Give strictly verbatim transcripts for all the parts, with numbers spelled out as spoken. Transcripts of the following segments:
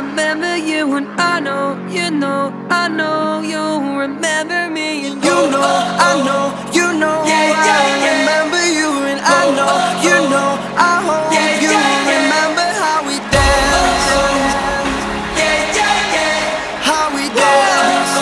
remember you, and I know, you know, I know you remember me, and you know, I know, you know, I remember you, and I know, you know, I hope you remember how we danced, how we danced,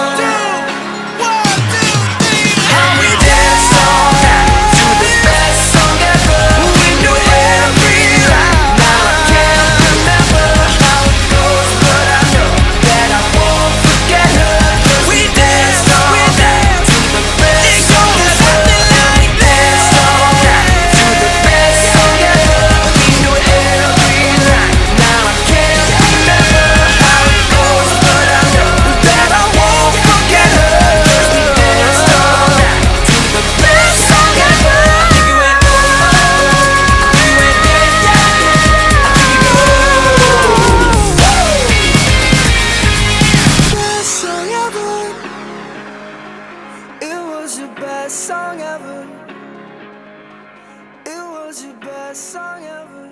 how we danced all night to the best song ever. We knew every line. Now I can't remember how it goes, but I know that I won't forget her. 'Cause we danced all night to the best song ever. We danced all night to the best song ever. We knew every line. Now I can't remember how it goes, but I know that I won't forget her. 'Cause we danced all night to the best song ever. I think you went, oh, I think you went, yeah, yeah, I think you go. Best song ever. It was your best song ever. It was your best song ever.